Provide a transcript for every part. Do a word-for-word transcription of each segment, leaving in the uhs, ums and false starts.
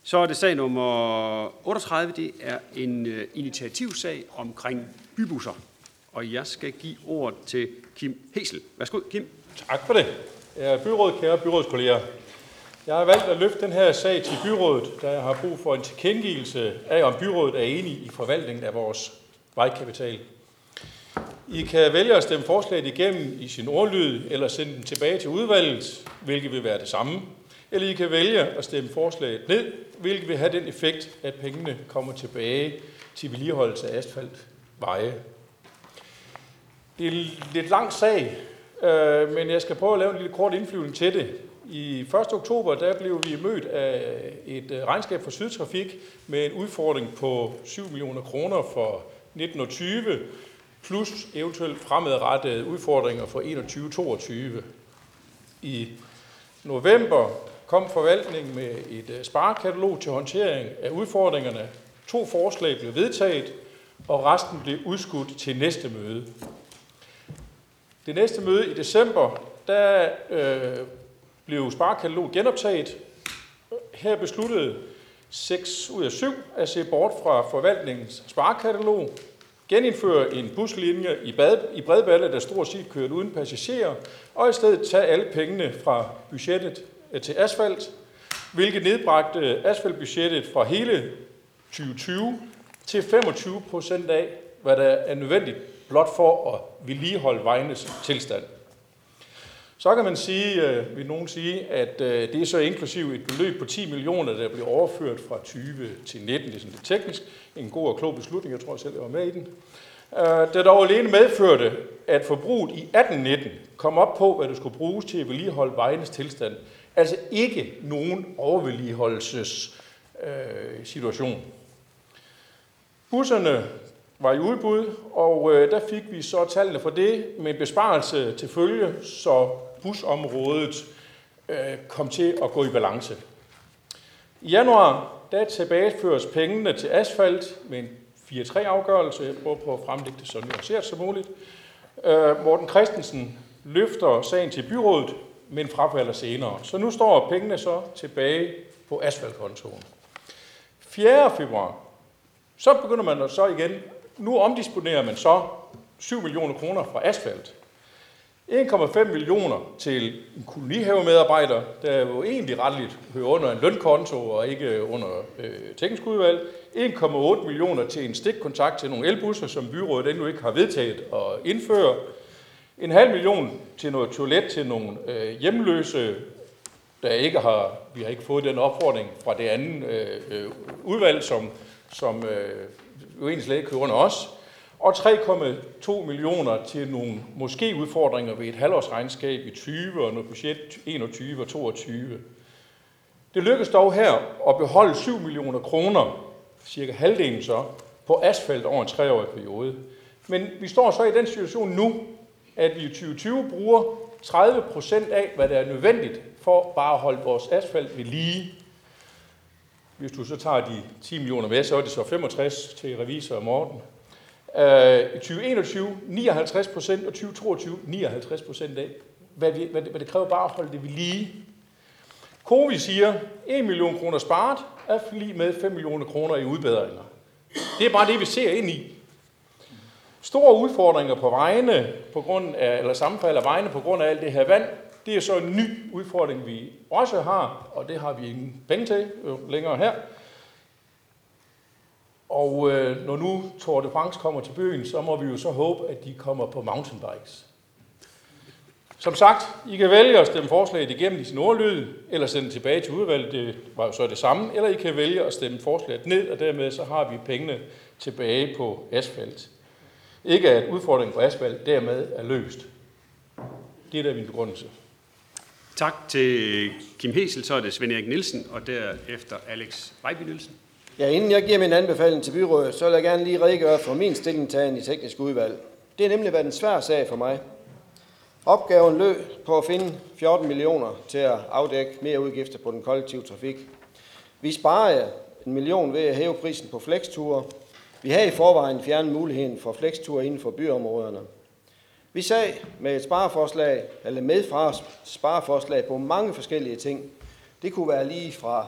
Så er det sag nummer otteogtredive. Det er en uh, initiativsag omkring bybusser. Og jeg skal give ordet til Kim Hesel. Værsgo, Kim. Tak for det. Jeg er byråd, kære byrådskolleger. Jeg har valgt at løfte den her sag til byrådet, da jeg har brug for en tilkendegivelse af, om byrådet er enig i forvaltningen af vores vejkapital. I kan vælge at stemme forslaget igennem i sin ordlyd, eller sende den tilbage til udvalget, hvilket vil være det samme. Eller I kan vælge at stemme forslaget ned, hvilket vil have den effekt, at pengene kommer tilbage til vedligeholdelse af asfaltveje. Det er en lidt lang sag, men jeg skal prøve at lave en lille kort indflyvning til det. I første oktober der blev vi mødt af et regnskab for Sydtrafik med en udfordring på syv millioner kroner for nitten og tyve, plus eventuelt fremadrettede udfordringer for enogtyve og toogtyve. I november kom forvaltningen med et sparekatalog til håndtering af udfordringerne. To forslag blev vedtaget, og resten blev udskudt til næste møde. Det næste møde i december, der øh, blev sparekatalog genoptaget. Her besluttede seks ud af syv at se bort fra forvaltningens sparekatalog, genindføre en buslinje i, bad, i Bredballe, der stort set kørte uden passagerer, og i stedet tage alle pengene fra budgettet til asfalt, hvilket nedbragte asfaltbudgettet fra hele tyve tyve til femogtyve procent af, hvad der er nødvendigt blot for at vedligeholde vejenes tilstand. Så kan man sige, vil nogen sige, at det er så inklusiv et beløb på ti millioner, der bliver overført fra tyve til nitten. Det er sådan lidt teknisk. En god og klog beslutning, jeg tror jeg selv, jeg var med i den. Det dog alene medførte, at forbruget i atten nitten kom op på, hvad det skulle bruges til at vedligeholde vejenes tilstand. Altså ikke nogen overvedligeholdelsessituation. Busserne var i udbud, og der fik vi så tallene for det med en besparelse til følge, så busområdet kom til at gå i balance. I januar der tilbageføres pengene til asfalt med en fire tre afgørelse. Jeg prøver på at fremlægge det så nuanceret som muligt. Morten Christensen løfter sagen til byrådet, men frafalder senere. Så nu står pengene så tilbage på asfaltkontoen. fjerde februar, så begynder man så igen. Nu omdisponerer man så syv millioner kroner fra asfalt. en komma fem millioner til en kolonihavemedarbejder, der jo egentlig retteligt hører under en lønkonto og ikke under øh, teknisk udvalg. en komma otte millioner til en stikkontakt til nogle elbusser, som byrådet endnu ikke har vedtaget at indføre. En halv million til noget toilet til nogle øh, hjemløse, der ikke har, vi har ikke fået den opfordring fra det andet øh, udvalg, som, som øh, jo egentlig slet ikke hører under os. Og tre komma to millioner til nogle måske udfordringer ved et halvårsregnskab i tyve og noget budget enogtyve og toogtyve. Det lykkedes dog her at beholde syv millioner kroner, cirka halvdelen så, på asfalt over en treårig periode. Men vi står så i den situation nu, at vi i tyve tyve bruger tredive procent af, hvad der er nødvendigt for bare at holde vores asfalt ved lige. Hvis du så tager de ti millioner med, så er det så femogtres til revisor og Morten. I tyve enogtyve nioghalvtreds procent og tyve toogtyve nioghalvtreds procent af, hvad, vi, hvad, det, hvad det kræver bare at holde det ved lige. Cowi siger, en million kroner sparet er lige med fem millioner kroner i udbedringer. Det er bare det, vi ser ind i. Store udfordringer på vejene, på grund af, eller sammenfald af vejene på grund af alt det her vand, det er så en ny udfordring, vi også har, og det har vi ingen penge til øh, længere her. Og øh, når nu Tour de France kommer til byen, så må vi jo så håbe, at de kommer på mountainbikes. Som sagt, I kan vælge at stemme forslaget igennem i sin ordlyd, eller sende det tilbage til udvalget, det var jo så det samme, eller I kan vælge at stemme forslaget ned, og dermed så har vi pengene tilbage på asfalt. Ikke at udfordringen på asfalt dermed er løst. Det er der min begrundelse. Tak til Kim Hesel, så er det Svend Erik Nielsen, og derefter Alex Vejby Nielsen. Ja, inden jeg giver min anbefaling til byrådet, så vil jeg gerne lige redegøre for min stillingtagen i teknisk udvalg. Det er nemlig været en svær sag for mig. Opgaven løb på at finde fjorten millioner til at afdække mere udgifter på den kollektive trafik. Vi sparer en million ved at hæve prisen på flexture. Vi har i forvejen fjernet muligheden for flexture inden for byområderne. Vi sagde med et spareforslag, eller med fra spareforslag på mange forskellige ting. Det kunne være lige fra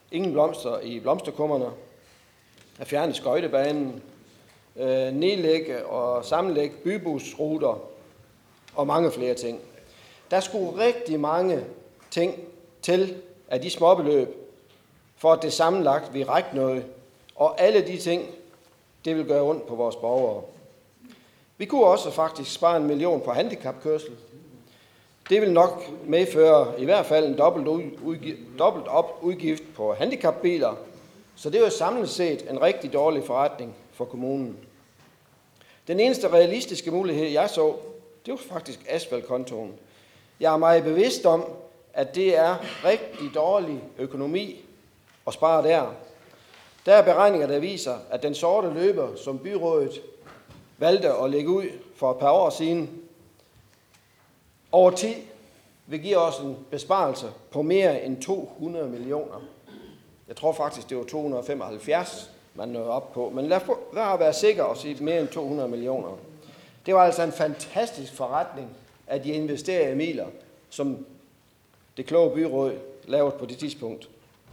ingen blomster i blomsterkummerne, at fjerne skøjtebanen, øh, nedlægge og sammenlægge bybusruter og mange flere ting. Der skulle rigtig mange ting til af de småbeløb, for at det sammenlagt vil række noget, og alle de ting, det vil gøre ondt på vores borgere. Vi kunne også faktisk spare en million på handicapkørsel. Det vil nok medføre i hvert fald en dobbelt, udgift, dobbelt op udgift på handicapbiler, så det er jo samlet set en rigtig dårlig forretning for kommunen. Den eneste realistiske mulighed, jeg så, det var faktisk asfaltkontoen. Jeg er meget bevidst om, at det er rigtig dårlig økonomi at spare der. Der er beregninger, der viser, at den sorte løber, som byrådet valgte at lægge ud for et par år siden, over tid vil give os en besparelse på mere end to hundrede millioner. Jeg tror faktisk, det var to hundrede og femoghalvfjerds, man nåede op på. Men lad os være sikker og sige mere end to hundrede millioner. Det var altså en fantastisk forretning, at de investerer i midler, som det kloge byråd lavede på det tidspunkt.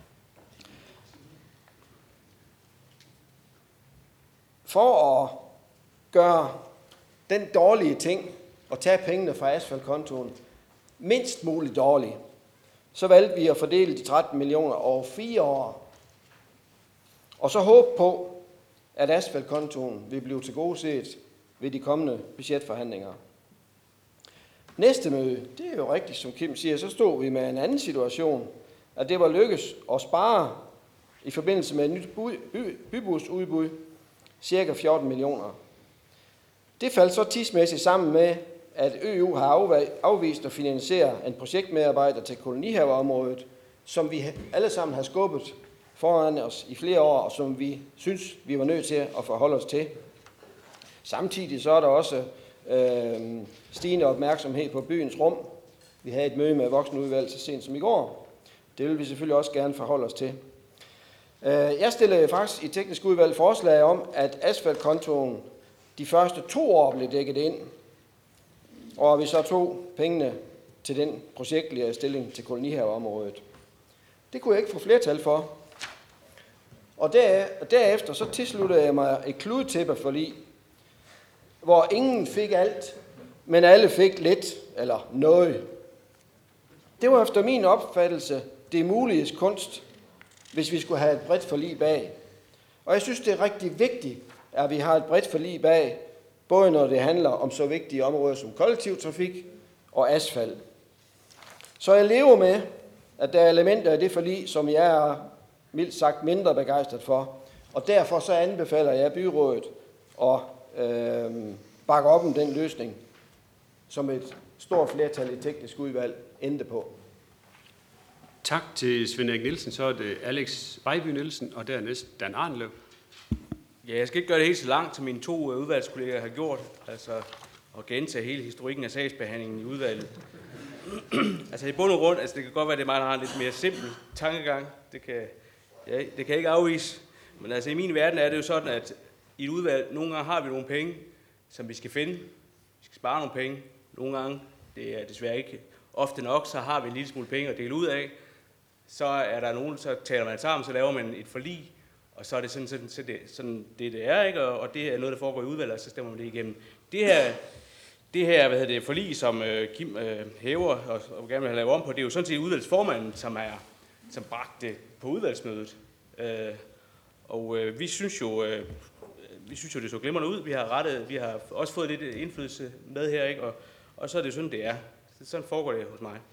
For at gøre den dårlige ting og tage pengene fra asfaltkontoen mindst muligt dårlig, så valgte vi at fordele de tretten millioner over fire år. Og så håbe på, at asfaltkontoen vil blive tilgodeset ved de kommende budgetforhandlinger. Næste møde, det er jo rigtigt, som Kim siger, så stod vi med en anden situation, at det var lykkes at spare i forbindelse med et nyt bybusudbud cirka fjorten millioner. Det faldt så tidsmæssigt sammen med, at Ø U har afvist at finansiere en projektmedarbejder til kolonihaveområdet, som vi alle sammen har skubbet foran os i flere år, og som vi synes, vi var nødt til at forholde os til. Samtidig så er der også øh, stigende opmærksomhed på byens rum. Vi havde et møde med voksenudvalget så sent som i går. Det vil vi selvfølgelig også gerne forholde os til. Jeg stillede faktisk i teknisk udvalg forslag om, at asfaltkontoen de første to år blev dækket ind, og vi så tog pengene til den projektlige stilling til kolonihaveområdet. Det kunne jeg ikke få flertal for. Og derefter så tilsluttede jeg mig et kludetæppeforlig, hvor ingen fik alt, men alle fik lidt eller noget. Det var efter min opfattelse det muliges kunst, hvis vi skulle have et bredt forlig bag. Og jeg synes, det er rigtig vigtigt, at vi har et bredt forlig bag, både når det handler om så vigtige områder som kollektivtrafik og asfalt. Så jeg lever med, at der er elementer af det forlig, som jeg er mildt sagt mindre begejstret for. Og derfor så anbefaler jeg byrådet at øh, bakke op om den løsning, som et stort flertal i teknisk udvalg endte på. Tak til Svend Erik Nielsen. Så er det Alex Vejby Nielsen, og dernæst Dan Arnløv. Ja, jeg skal ikke gøre det helt så langt, som mine to udvalgskolleger har gjort, altså at gentage hele historikken af sagsbehandlingen i udvalget. Altså i bund og grund, altså det kan godt være, at det er mig, der har en lidt mere simpel tankegang. Det kan, ja, det kan jeg ikke afvise. Men altså i min verden er det jo sådan, at i et udvalg, nogle gange har vi nogle penge, som vi skal finde. Vi skal spare nogle penge. Nogle gange, det er desværre ikke ofte nok, så har vi en lille smule penge at dele ud af. Så er der nogen, så taler man sammen, så laver man et forlig, og så er det sådan, sådan, sådan, det, sådan det, det er, ikke? Og, og det er noget, der foregår i udvalget, og så stemmer man det igennem. Det her, det her hvad hedder det, forlig, som øh, Kim øh, hæver og, og gerne vil have lavet om på, det er jo sådan set udvalgsformanden, som, er, som bragte det på udvalgsmødet. Øh, og øh, vi synes jo, øh, vi synes jo, det så glimrende ud. Vi har rettet, vi har også fået lidt indflydelse med her, ikke? Og, og så er det sådan, det er. Sådan foregår det hos mig.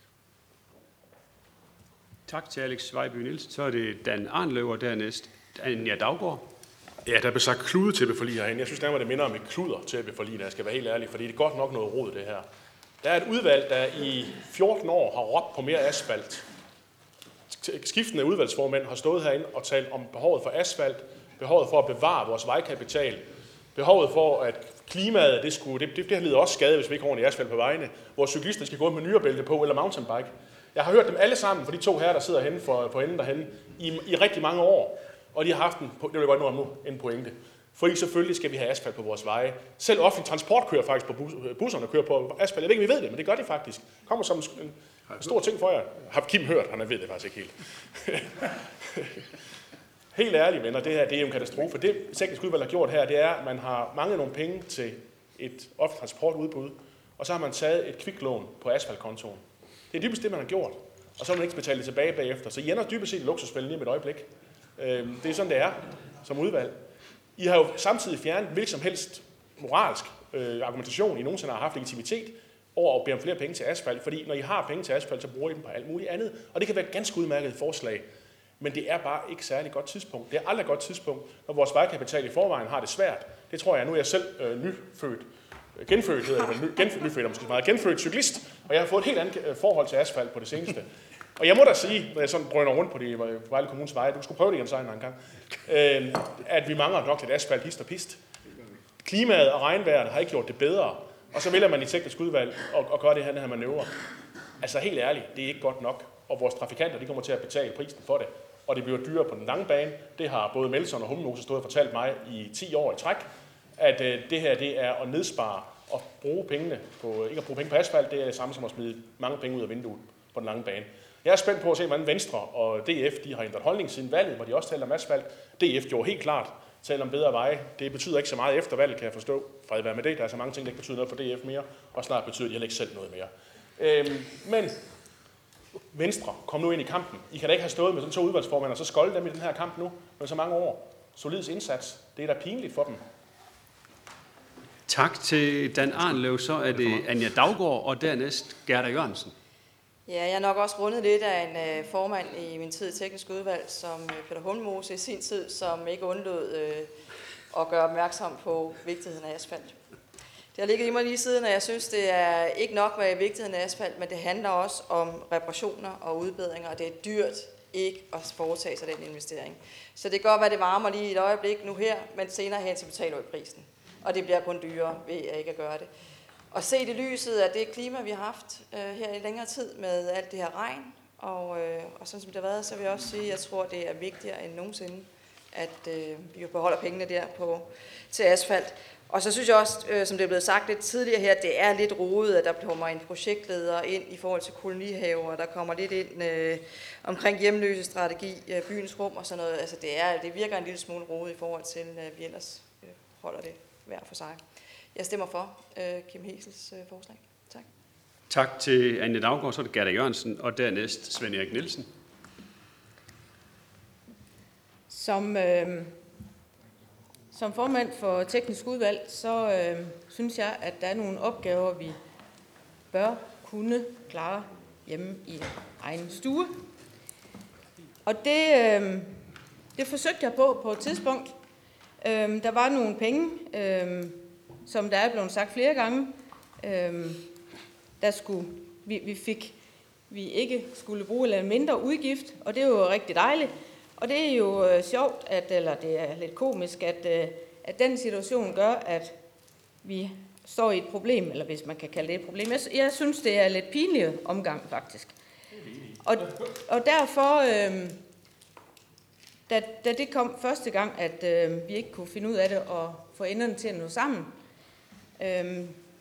Tak til Alex Vejby Nielsen. Så er det Dan Arnløv, og dernæst Anja Daggaard. Ja, der blev sagt kludetæppeforlig herinde. Jeg synes nærmere, det minder om et kludertæppeforlig, når jeg skal være helt ærlig, fordi det er godt nok noget rod, det her. Der er et udvalg, der i fjorten år har råbt på mere asfalt. Skiftende udvalgsformænd har stået herinde og talt om behovet for asfalt, behovet for at bevare vores vejkapital, behovet for, at klimaet, det, skulle, det, det, det lider også skade, hvis vi ikke har ordentligt asfalt på vejene. Vores cyklister skal gå med nyrebælte på eller mountainbike. Jeg har hørt dem alle sammen for de to her, der sidder henne for, på enden derhenne, i, i rigtig mange år. Og de har haft en, det vil jeg godt nå nu, en pointe. Fordi selvfølgelig skal vi have asfalt på vores veje. Selv offentlig transport kører faktisk på bus, busserne kører på asfalt. Jeg ved ikke, vi ved det, men det gør de faktisk. Kommer som en Stor ting for jer. Har Kim hørt? Han ved det faktisk ikke helt. Helt ærligt, venner, det her det er jo en katastrofe. Det teknisk udvalg har gjort her, det er, at man har manglet nogle penge til et offentligt transportudbud, og så har man taget et kviklån på asfaltkontoen. Det er dybest det, man har gjort, og så har man ikke betalt det tilbage bagefter. Så I ender dybest set i luksusfælden lige med et øjeblik. Det er sådan, det er som udvalg. I har jo samtidig fjernet hvilken som helst moralsk øh, argumentation, I nogensinde har haft legitimitet over at bede om flere penge til asfalt, fordi når I har penge til asfalt, så bruger I dem på alt muligt andet. Og det kan være et ganske udmærket forslag, men det er bare ikke særlig godt tidspunkt. Det er aldrig et godt tidspunkt, når vores vejkapital i forvejen har det svært. Det tror jeg, nu er jeg selv øh, nyfødt, genfødt, hedder det, ny, genfødt, nyfødt, måske meget, genfødt cyklist, og jeg har fået et helt andet forhold til asfalt på det seneste. Og jeg må da sige, når jeg sådan drøner rundt på, de, på Vejle Kommunes veje, du skulle prøve det igen så en gang, øh, at vi mangler nok lidt asfalt, hist og pist. Klimaet og regnvejret har ikke gjort det bedre, og så vælger man i teknisk udvalg og, og gøre det her, den her manøvre. Altså helt ærligt, det er ikke godt nok, og vores trafikanter de kommer til at betale prisen for det, og det bliver dyrere på den lange bane. Det har både Melson og Hummelhuse stået og fortalt mig i ti år i træk, at øh, det her det er at nedspare og bruge pengene på, ikke at bruge penge på asfalt, det er det samme som at smide mange penge ud af vinduet på den lange bane. Jeg er spændt på at se, hvordan Venstre og D F de har ændret holdning siden valget, hvor de også taler om asfalt. D F gjorde helt klart taler om bedre veje. Det betyder ikke så meget efter valget, kan jeg forstå. Fred være med det. Der er så mange ting, der ikke betyder noget for D F mere, og snart betyder de heller ikke selv noget mere. Øhm, men Venstre, kom nu ind i kampen. I kan da ikke have stået med sådan to udvalgsformænd og så skolde dem i den her kamp nu med så mange år. Solids indsats. Det er da pinligt for dem. Tak til Dan Arnlev. Så er det Anja Daugaard og dernæst Gerda Jørgensen. Ja, jeg er nok også rundet lidt af en øh, formand i min tid i teknisk udvalg, som øh, Peter Hummelmose i sin tid, som ikke undlod øh, at gøre opmærksom på vigtigheden af asfalt. Det har ligget i mig lige siden, og jeg synes, det er ikke nok med vigtigheden af asfalt, men det handler også om reparationer og udbedringer, og det er dyrt ikke at foretage sig den investering. Så det kan godt være, det varmer lige et øjeblik nu her, men senere hen så betaler vi prisen. Og det bliver kun dyrere ved at ikke at gøre det. Og se det lyset af det klima, vi har haft øh, her i længere tid med alt det her regn, og, øh, og sådan som det har været, så vil jeg også sige, at jeg tror, det er vigtigere end nogensinde, at øh, vi beholder pengene der på, til asfalt. Og så synes jeg også, øh, som det er blevet sagt lidt tidligere her, det er lidt rodet, at der kommer en projektleder ind i forhold til kolonihaver, der kommer lidt ind øh, omkring hjemløsestrategi, øh, byens rum og sådan noget. Altså det, er, det virker en lille smule rodet i forhold til, at øh, vi ellers øh, holder det hver for sig. Jeg stemmer for øh, Kim Hesels øh, forslag. Tak. Tak til Anja Daugaard, så er det Gerda Jørgensen, og dernæst Svend Erik Nielsen. Som, øh, som formand for teknisk udvalg, så øh, synes jeg, at der er nogle opgaver, vi bør kunne klare hjemme i egen stue. Og det, øh, det forsøgte jeg på på et tidspunkt. Øh, der var nogle penge, øh, som der er blevet sagt flere gange, øh, der skulle, vi, vi fik, vi ikke skulle bruge en mindre udgift, og det er jo rigtig dejligt. Og det er jo øh, sjovt, at, eller det er lidt komisk, at, øh, at den situation gør, at vi står i et problem, eller hvis man kan kalde det et problem. Jeg, jeg synes, det er lidt pinlig omgang, faktisk. Og, og derfor, øh, da, da det kom første gang, at øh, vi ikke kunne finde ud af det og få enderne til at nå sammen, øh,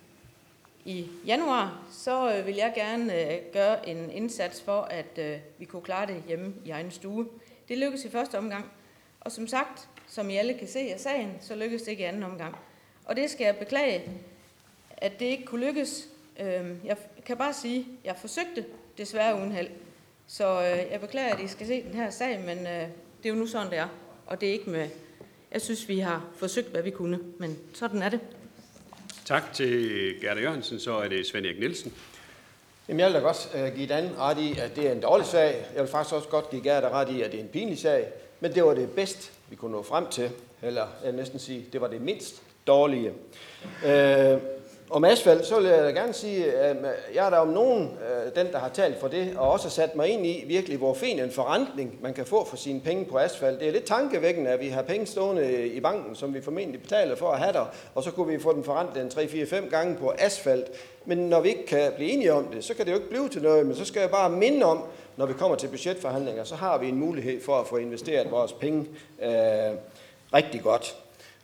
i januar, så øh, vil jeg gerne øh, gøre en indsats for, at øh, vi kunne klare det hjemme i egen stue. Det lykkedes i første omgang, og som sagt, som I alle kan se af sagen, så lykkedes det ikke i anden omgang. Og det skal jeg beklage, at det ikke kunne lykkes. Jeg kan bare sige, at jeg forsøgte desværre uden held. Så jeg beklager, at I skal se den her sag, men det er jo nu sådan, det er. Og det er ikke med... Jeg synes, vi har forsøgt, hvad vi kunne, men sådan er det. Tak til Gerda Jørgensen, så er det Svend Erik Nielsen. Jamen, jeg vil da godt uh, give Dan ret i, at det er en dårlig sag. Jeg vil faktisk også godt give Gerda ret i, at det er en pinlig sag. Men det var det bedste, vi kunne nå frem til. Eller jeg vil næsten sige, det var det mindst dårlige. Uh, om asfalt, så vil jeg da gerne sige, at jeg er der om nogen, uh, den der har talt for det, og også sat mig ind i virkelig, hvor fin en forrentning man kan få for sine penge på asfalt. Det er lidt tankevækkende, at vi har penge stående i banken, som vi formentlig betaler for at have der, og så kunne vi få den forrentet en tre, fire, fem gange på asfalt. Men når vi ikke kan blive enige om det, så kan det jo ikke blive til noget, men så skal jeg bare minde om, når vi kommer til budgetforhandlinger, så har vi en mulighed for at få investeret vores penge øh, rigtig godt.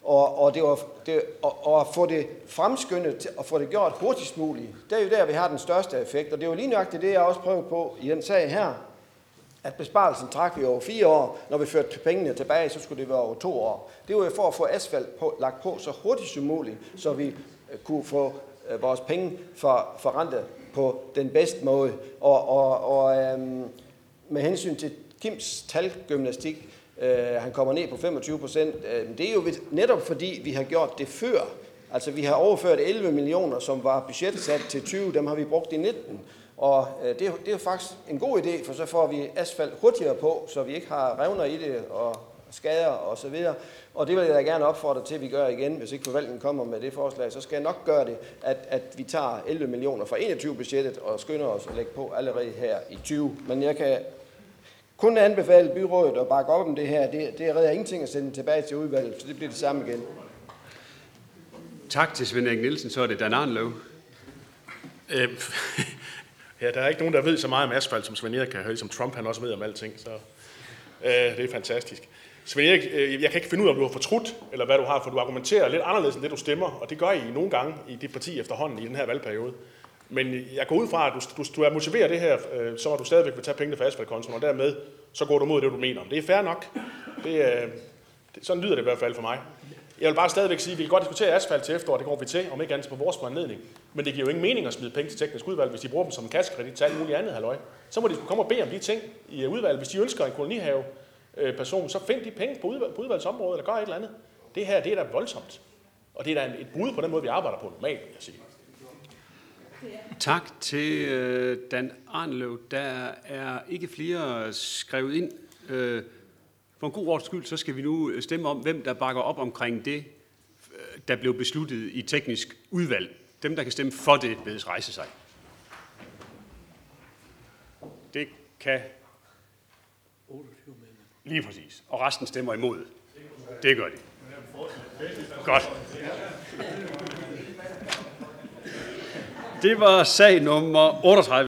Og, og, det var, det, og, og at få det fremskyndet til, og få det gjort hurtigst muligt, det er jo der, vi har den største effekt. Og det er jo lige nøjagtigt det, jeg også prøvede på i den sag her, at besparelsen trak vi over fire år. Når vi førte pengene tilbage, så skulle det være over to år. Det var jo for at få asfalt på, lagt på så hurtigt som muligt, så vi kunne få øh, vores penge for, forrentet på den bedste måde. Og, og, og øhm, med hensyn til Kims talgymnastik, øh, han kommer ned på femogtyve procent, øh, det er jo netop fordi, vi har gjort det før. Altså vi har overført elleve millioner, som var budgetsat til tyve, dem har vi brugt i nitten. Og øh, det, er, det er jo faktisk en god idé, for så får vi asfalt hurtigere på, så vi ikke har revner i det og skader og så videre. Og det vil jeg da gerne opfordre til, at vi gør igen. Hvis ikke forvaltningen kommer med det forslag, så skal jeg nok gøre det, at, at vi tager elleve millioner fra enogtyve-budgettet og skynder os at lægge på allerede her i tyve. Men jeg kan kun anbefale byrådet at bakke op om det her. Det, det er redder ingenting at sende tilbage til udvalget, så det bliver det samme igen. Tak til Svend Erik Nielsen. Så er det Dan Arnløv. Øhm, ja, der er ikke nogen, der ved så meget om asfalt, som Svend Erik kan høre, som Trump han også ved om alting. Så øh, det er fantastisk. Svend Erik, øh, jeg kan ikke finde ud af, om du har fortrudt, eller hvad du har, for du argumenterer lidt anderledes end det, du stemmer, og det gør I nogle gange i dit parti efterhånden i den her valgperiode. Men jeg går ud fra, at du, du, du er motiveret det her, øh, så du stadigvæk vil tage pengene fra asfaltkontoen, og dermed så går du mod det, du mener. Det er fair nok. Det, øh, det, sådan lyder det i hvert fald for mig. Jeg vil bare stadigvæk sige, at vi kan godt diskutere asfalt til efteråret, det går vi til, om ikke andet på vores foranledning. Men det giver jo ingen mening at smide penge til teknisk udvalg, hvis de bruger dem som en kassekredit til alt muligt andet, halløj. Så må de komme og bede om de ting i udvalget. Hvis de ønsker en kolonihave person, så find de penge på, udvalg, på udvalgsområdet, eller gør et eller andet. Det her, det er da voldsomt. Og det er da et brud på den måde, vi arbejder på normalt, vil jeg sige. Tak til øh, Dan Arnløv. Der er ikke flere skrevet ind. Øh, for en god ordens skyld, så skal vi nu stemme om, hvem der bakker op omkring det, der blev besluttet i teknisk udvalg. Dem, der kan stemme for det, bedes rejse sig. Det kan lige præcis. Og resten stemmer imod. Det gør de. Godt. Det var sag nummer otteogtredive.